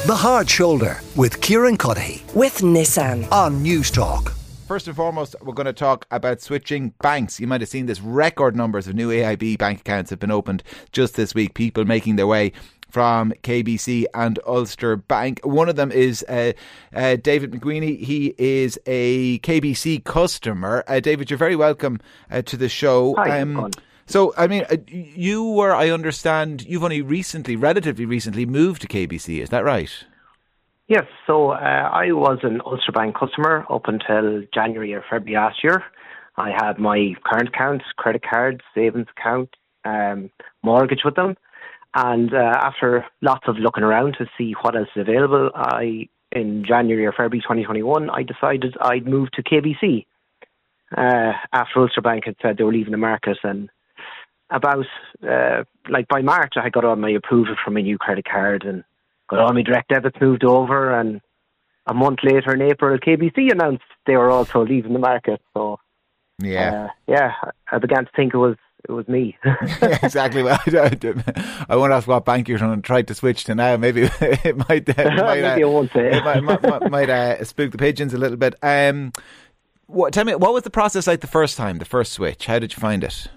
The Hard Shoulder with Kieran Cuddihy with Nissan on News Talk. First and foremost, we're going to talk about switching banks. You might have seen this, record numbers of new AIB bank accounts have been opened just this week. People making their way from KBC and Ulster Bank. One of them is David McGueeney. He is a KBC customer. David, you're very welcome to the show. Hi, so, I mean, you were, I understand, you've only relatively recently moved to KBC, is that right? Yes, so I was an Ulster Bank customer up until January or February last year. I had my current accounts, credit cards, savings account, mortgage with them. And after lots of looking around to see what else is available, in January or February 2021, I decided I'd move to KBC. After Ulster Bank had said they were leaving the market, and about by March I got all my approval from my new credit card and got all my direct debits moved over, and a month later in April KBC announced they were also leaving the market. So I began to think it was me. Yeah, exactly. Well, I won't ask what bank you're going to try to switch to now. Maybe it might maybe I won't say. It might spook the pigeons a little bit. Tell me, what was the process like the first switch? How did you find it?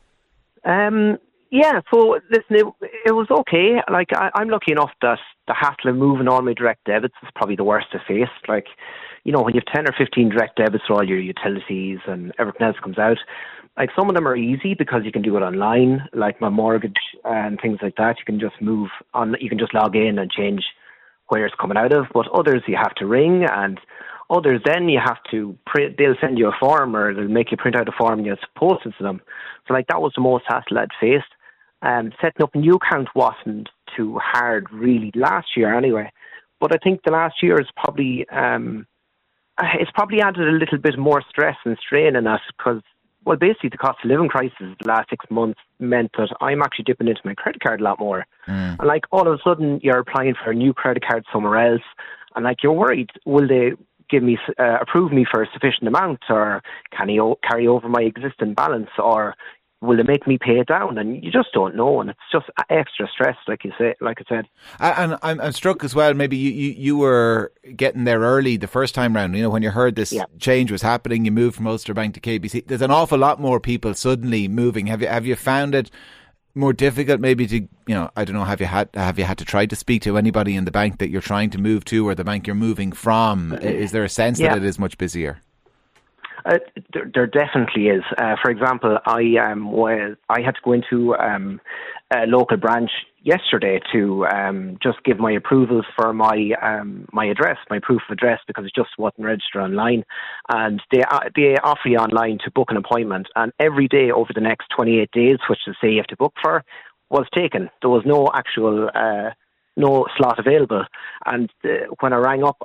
So listen, it was okay. Like, I'm lucky enough that the hassle of moving all my direct debits is probably the worst to face. Like, you know, when you have 10 or 15 direct debits for all your utilities and everything else comes out, like, some of them are easy because you can do it online, like my mortgage and things like that. You can just move on, you can just log in and change where it's coming out of. But others you have to ring, and others then you have to print. They'll send you a form, or they'll make you print out a form and you have to post it to them. So, like, that was the most hassle I'd faced. Setting up a new account wasn't too hard, really, last year anyway. But I think the last year is probably it's probably added a little bit more stress and strain in that, because, well, basically the cost of living crisis the last 6 months meant that I'm actually dipping into my credit card a lot more. And, like, all of a sudden you're applying for a new credit card somewhere else, and, like, you're worried, will they give me approve me for a sufficient amount, or can he carry over my existing balance, or will they make me pay it down? And you just don't know, and it's just extra stress, like I said. And I'm struck as well. Maybe you were getting there early the first time round. You know, when you heard this change was happening, you moved from Ulster Bank to KBC. There's an awful lot more people suddenly moving. Have you found it more difficult? Maybe to, you know, I don't know. Have you had to try to speak to anybody in the bank that you're trying to move to, or the bank you're moving from? Is there a sense that it is much busier? There definitely is. For example, I had to go into a local branch yesterday to just give my approvals for my address, my proof of address, because it just wasn't registered online. And they offer you online to book an appointment, and every day over the next 28 days, which they say you have to book for, was taken. There was no actual no slot available. And when I rang up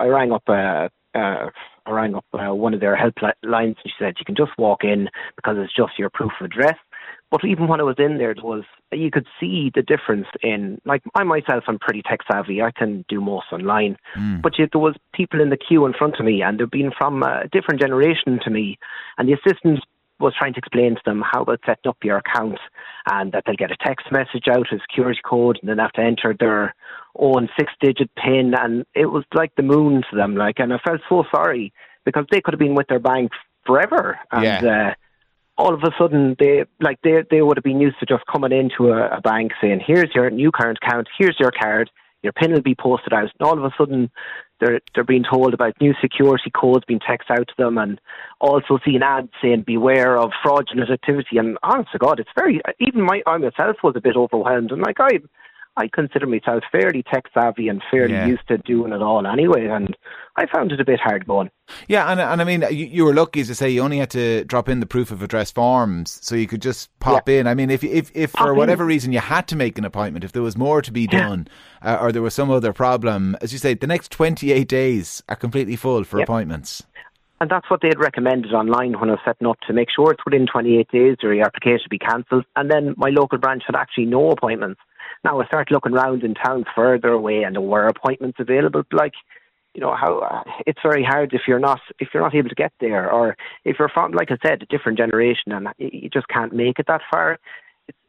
one of their helplines, and she said you can just walk in because it's just your proof of address. But even when I was in there, you could see the difference in, like, I myself, I'm pretty tech savvy. I can do most online. But there was people in the queue in front of me, and they've been from a different generation to me. And the assistant was trying to explain to them how about setting up your account, and that they'll get a text message out, a security code, and then have to enter their own 6-digit PIN. And it was like the moon to them, like, and I felt so sorry, because they could have been with their bank forever. And all of a sudden, they would have been used to just coming into a bank saying, here's your new current account, here's your card, your PIN will be posted out. And all of a sudden, they're being told about new security codes being texted out to them, and also seeing ads saying beware of fraudulent activity. And honest to God, it's very, even I myself was a bit overwhelmed. And, like, I consider myself fairly tech savvy and fairly used to doing it all anyway, and I found it a bit hard going. Yeah, and I mean, you were lucky, as I say, you only had to drop in the proof of address forms, so you could just pop in. I mean, if for whatever reason you had to make an appointment, if there was more to be done, or there was some other problem, as you say, the next 28 days are completely full for appointments. And that's what they had recommended online when I was setting up, to make sure it's within 28 days or your application would be cancelled. And then my local branch had actually no appointments. Now I started looking around in towns further away, and there were appointments available. But, like, you know, how it's very hard if you're not able to get there, or if you're from, like I said, a different generation and you just can't make it that far. It's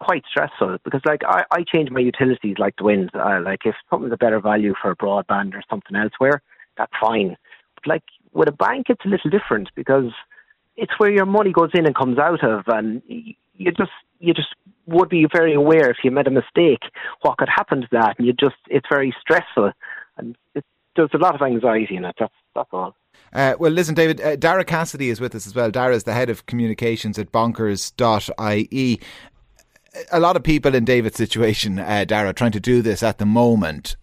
quite stressful because, like, I change my utilities like the wind. Like, if something's a better value for broadband or something elsewhere, that's fine. But, like, with a bank, it's a little different because it's where your money goes in and comes out of, and you just would be very aware if you made a mistake what could happen to that, and it's very stressful, and there's a lot of anxiety in it. That's all. Well, listen, David, Dara Cassidy is with us as well. Dara is the head of communications at bonkers.ie. A lot of people in David's situation, Dara, trying to do this at the moment.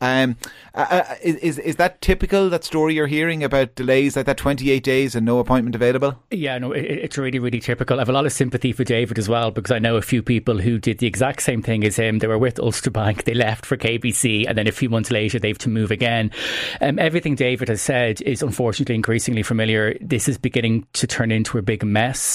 Is that typical, that story you're hearing about delays like that, 28 days and no appointment available? Yeah, no, it's really, really typical. I have a lot of sympathy for David as well, because I know a few people who did the exact same thing as him. They were with Ulster Bank, they left for KBC, and then a few months later they've to move again. Everything David has said is unfortunately increasingly familiar. This is beginning to turn into a big mess.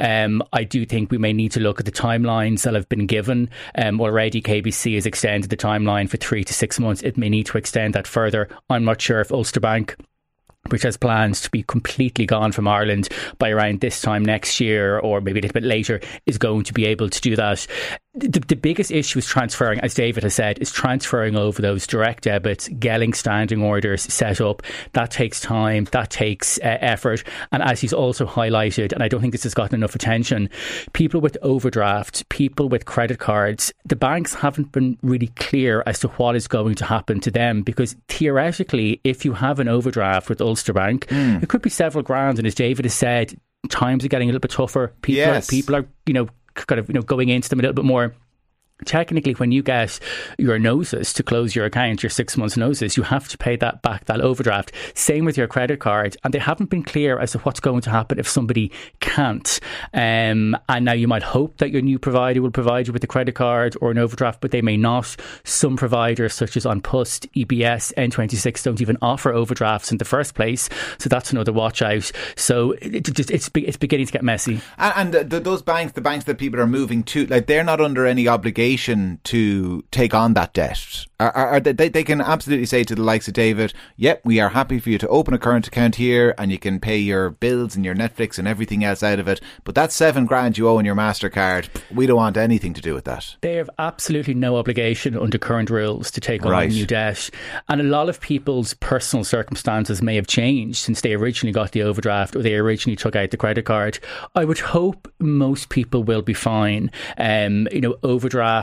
I do think we may need to look at the timelines that have been given. Already KBC has extended the timeline for 3 to 6 months. It may need to extend that further. I'm not sure if Ulster Bank, which has plans to be completely gone from Ireland by around this time next year, or maybe a little bit later, is going to be able to do that. The biggest issue is transferring, as David has said, is transferring over those direct debits, getting standing orders set up. That takes time, that takes effort. And as he's also highlighted, and I don't think this has gotten enough attention, people with overdraft, people with credit cards, the banks haven't been really clear as to what is going to happen to them, because theoretically, if you have an overdraft with Ulster Bank, it could be several grand. And as David has said, times are getting a little bit tougher. People are, going into them a little bit more. Technically, when you get your notice to close your account, your 6 months notice, you have to pay that back, that overdraft. Same with your credit card. And they haven't been clear as to what's going to happen if somebody can't. And now you might hope that your new provider will provide you with a credit card or an overdraft, but they may not. Some providers, such as An Post, EBS, N26, don't even offer overdrafts in the first place. So that's another watch out. So it's beginning to get messy. And those banks, the banks that people are moving to, like, they're not under any obligation to take on that debt. They can absolutely say to the likes of David, yep, we are happy for you to open a current account here and you can pay your bills and your Netflix and everything else out of it, but that $7,000 you owe on your MasterCard, we don't want anything to do with that. They have absolutely no obligation under current rules to take on new debt. And a lot of people's personal circumstances may have changed since they originally got the overdraft or they originally took out the credit card. I would hope most people will be fine. Overdrafts,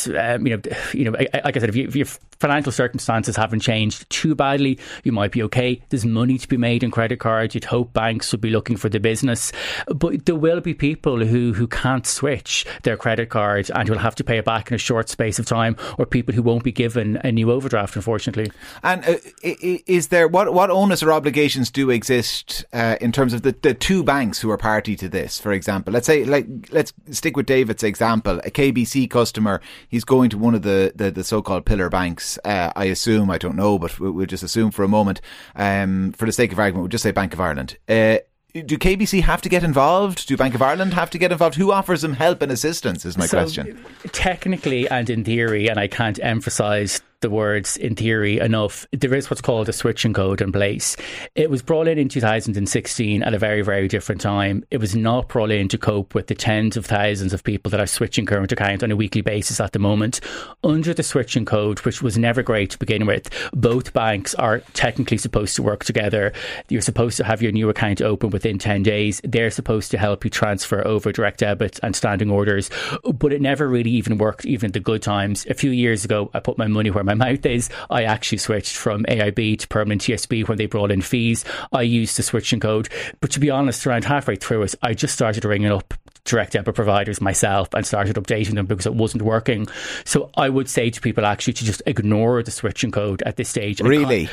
like I said, if your financial circumstances haven't changed too badly, you might be okay. There's money to be made in credit cards. You'd hope banks would be looking for the business. But there will be people who can't switch their credit card and will have to pay it back in a short space of time, or people who won't be given a new overdraft, unfortunately. And is there, what onus or obligations do exist in terms of the two banks who are party to this, for example? Let's stick with David's example. A KBC customer, he's going to one of the so-called pillar banks. I assume, I don't know, but we'll just assume for a moment, for the sake of argument, we'll just say Bank of Ireland. Do KBC have to get involved? Do Bank of Ireland have to get involved? Who offers them help and assistance is my question. Technically and in theory, and I can't emphasise the words in theory enough, there is what's called a switching code in place. It was brought in 2016 at a very, very different time. It was not brought in to cope with the tens of thousands of people that are switching current account on a weekly basis at the moment. Under the switching code, which was never great to begin with, both banks are technically supposed to work together. You're supposed to have your new account open within 10 days. They're supposed to help you transfer over direct debits and standing orders, but it never really even worked, even in the good times. A few years ago, I put my money where my mouth is. I actually switched from AIB to Permanent TSB when they brought in fees. I used the switching code, but to be honest, around halfway through it, I just started ringing up direct debit providers myself and started updating them because it wasn't working. So I would say to people actually to just ignore the switching code at this stage. Really?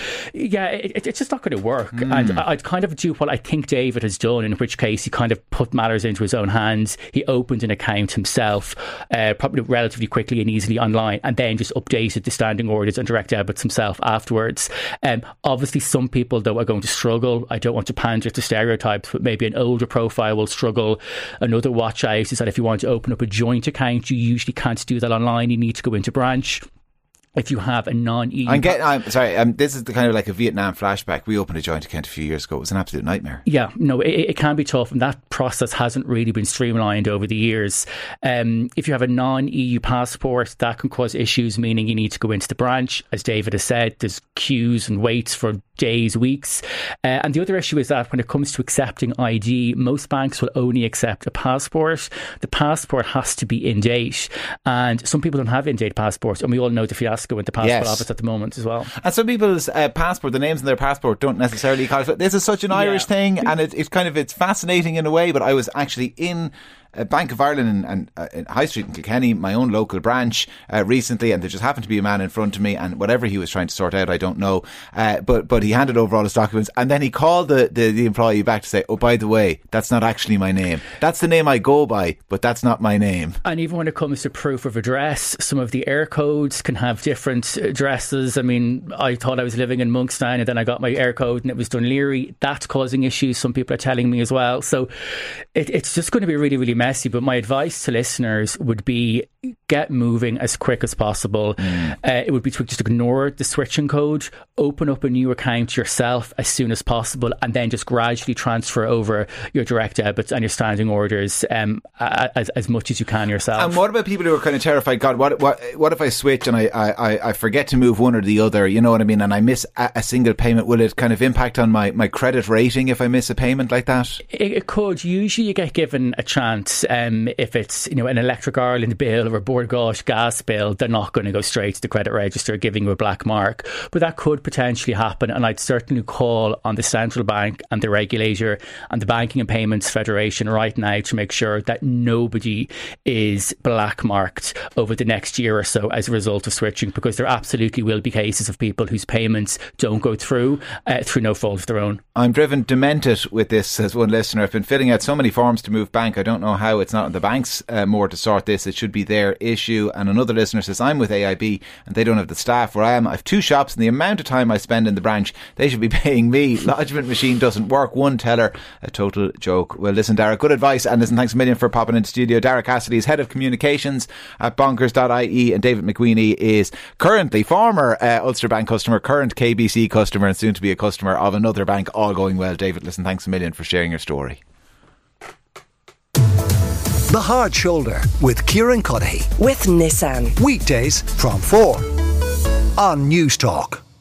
It's just not going to work. And I'd kind of do what I think David has done, in which case he kind of put matters into his own hands. He opened an account himself, probably relatively quickly and easily online, and then just updated the standing orders and direct debits himself afterwards. Obviously some people though are going to struggle. I don't want to pander to stereotypes, but maybe an older profile will struggle. Another watch out is that if you want to open up a joint account, you usually can't do that online. You need to go into branch. if you have a non-EU... I'm sorry, this is the kind of like a Vietnam flashback. We opened a joint account a few years ago. It was an absolute nightmare. Yeah, no, it can be tough, and that process hasn't really been streamlined over the years. If you have a non-EU passport, that can cause issues, meaning you need to go into the branch. As David has said, there's queues and waits for days, weeks. And the other issue is that when it comes to accepting ID, most banks will only accept a passport. The passport has to be in date, and some people don't have in-date passports, and we all know the fiasco with the passport office at the moment as well. And some people's passport, the names in their passport don't necessarily qualify. This is such an Irish thing, and it's fascinating in a way. But I was actually in Bank of Ireland and High Street in Kilkenny, my own local branch, recently, and there just happened to be a man in front of me, and whatever he was trying to sort out, I don't know, but he handed over all his documents, and then he called the employee back to say, oh, by the way, that's not actually my name. That's the name I go by, but that's not my name. And even when it comes to proof of address, some of the air codes can have different addresses. I mean, I thought I was living in Monkstown, and then I got my air code and it was Dunleary. That's causing issues, some people are telling me as well. So it's just going to be really, really messy. But my advice to listeners would be get moving as quick as possible. It would be to just ignore the switching code, open up a new account yourself as soon as possible, and then just gradually transfer over your direct debits and your standing orders as much as you can yourself. And what about people who are kind of terrified? God, what if I switch and I forget to move one or the other? You know what I mean? And I miss a single payment. Will it kind of impact on my credit rating if I miss a payment like that? It could. Usually you get given a chance. If it's an Electric Ireland bill or a Bord Gáis gas bill, they're not going to go straight to the credit register giving you a black mark. But that could potentially happen, and I'd certainly call on the central bank and the regulator and the Banking and Payments Federation right now to make sure that nobody is black marked over the next year or so as a result of switching, because there absolutely will be cases of people whose payments don't go through no fault of their own. I'm driven demented with this, says one listener. I've been filling out so many forms to move bank. I don't know how it's not on the banks more to sort this. It should be their issue. And another listener says, I'm with AIB and they don't have the staff where I am. I have 2 shops, and the amount of time I spend in the branch, they should be paying me. Lodgement machine doesn't work. One teller, a total joke. Well, listen, Dara, good advice. And listen, thanks a million for popping into studio. Dara Cassidy is head of communications at bonkers.ie, and David McQueenie is currently former Ulster Bank customer, current KBC customer, and soon to be a customer of another bank. All going well. David, listen, thanks a million for sharing your story. The Hard Shoulder with Kieran Cuddihy. With Nissan. Weekdays from 4 on News Talk.